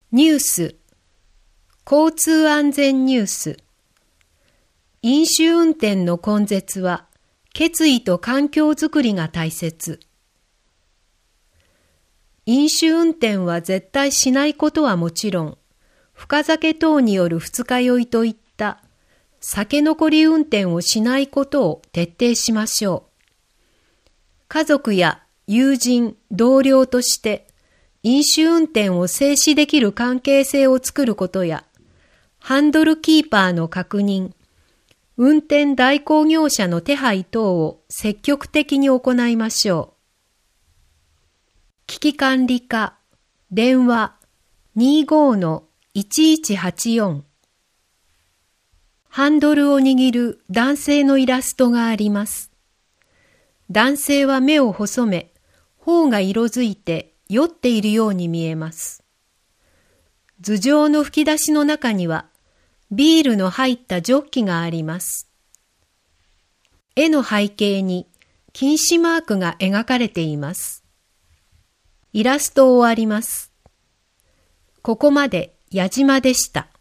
ニュース、交通安全ニュース。飲酒運転の根絶は、決意と環境づくりが大切。飲酒運転は絶対しないことはもちろん、深酒等による二日酔いといった酒残り運転をしないことを徹底しましょう。家族や友人、同僚として飲酒運転を制止できる関係性を作ることや、ハンドルキーパーの確認、運転代行業者の手配等を積極的に行いましょう。危機管理課、電話 25-1184。ハンドルを握る男性のイラストがあります。男性は目を細め、頬が色づいて酔っているように見えます。頭上の吹き出しの中には、ビールの入ったジョッキがあります。絵の背景に禁止マークが描かれています。イラストを終わります。ここまで矢島でした。